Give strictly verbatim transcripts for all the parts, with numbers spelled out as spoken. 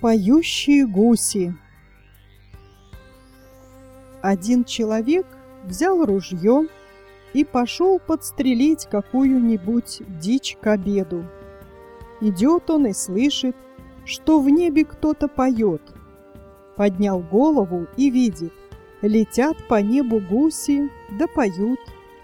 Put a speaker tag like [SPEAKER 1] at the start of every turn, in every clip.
[SPEAKER 1] Поющие гуси. Один человек взял ружье и пошел подстрелить какую-нибудь дичь к обеду. Идет он и слышит, что в небе кто-то поет. Поднял голову и видит, летят по небу гуси, да поют.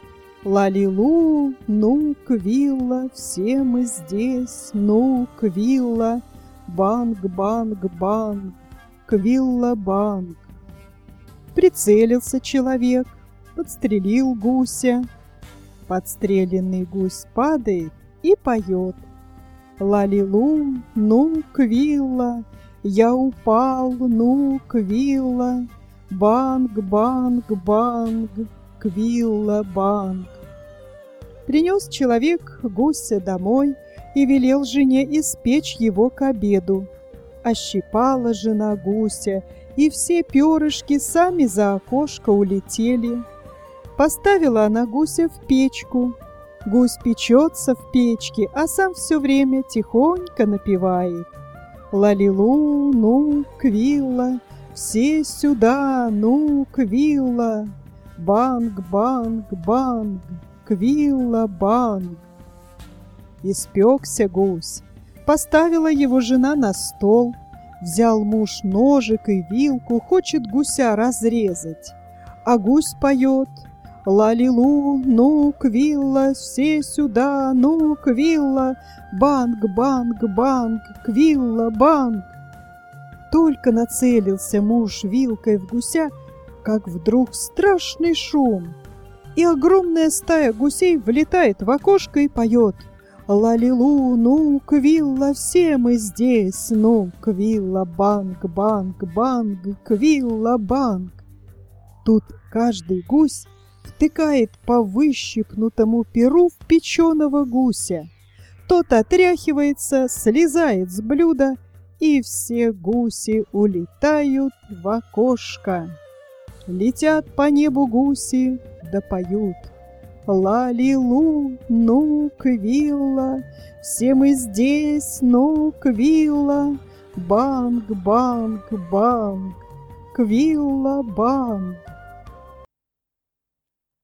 [SPEAKER 1] Лалилу, ну, квилла, все мы здесь, ну, квилла, банг, банг, банг, квилла, банг. Прицелился человек, подстрелил гуся. Подстреленный гусь падает и поет. Лалилу, ну, квилла, я упал, ну, квилла, банг, банг, банг, квилла, банг. Принес человек гуся домой и велел жене испечь его к обеду. Ощипала жена гуся, и все перышки сами за окошко улетели. Поставила она гуся в печку. Гусь печется в печке, а сам все время тихонько напевает. Лалилу, ну, квилла, все сюда, ну, квилла, банг, банг, банг, квилла, банг. Испекся гусь. Поставила его жена на стол. Взял муж ножик и вилку, хочет гуся разрезать. А гусь поет: лалилу, ну, квилла, все сюда, ну, квилла, банг, банг, банг, квилла, банг. Только нацелился муж вилкой в гуся, как вдруг страшный шум, и огромная стая гусей влетает в окошко и поет: лалилу, ну, квилла, все мы здесь, ну, квилла, банг, банг, банг, квилла, банг. Тут каждый гусь втыкает по выщипнутому перу в печеного гуся. Тот отряхивается, слезает с блюда, и все гуси улетают в окошко. Летят по небу гуси, да поют. Лалилу, ну, квилла, все мы здесь, ну, квилла, банг, банг, банг, квилла, банг.